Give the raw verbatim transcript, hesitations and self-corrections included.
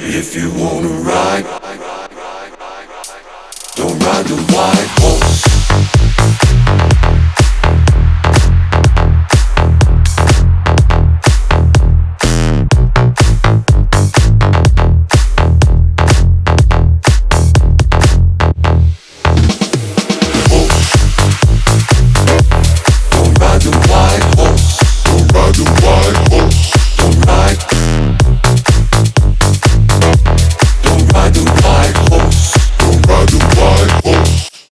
If you wanna ride, don't ride the white horse.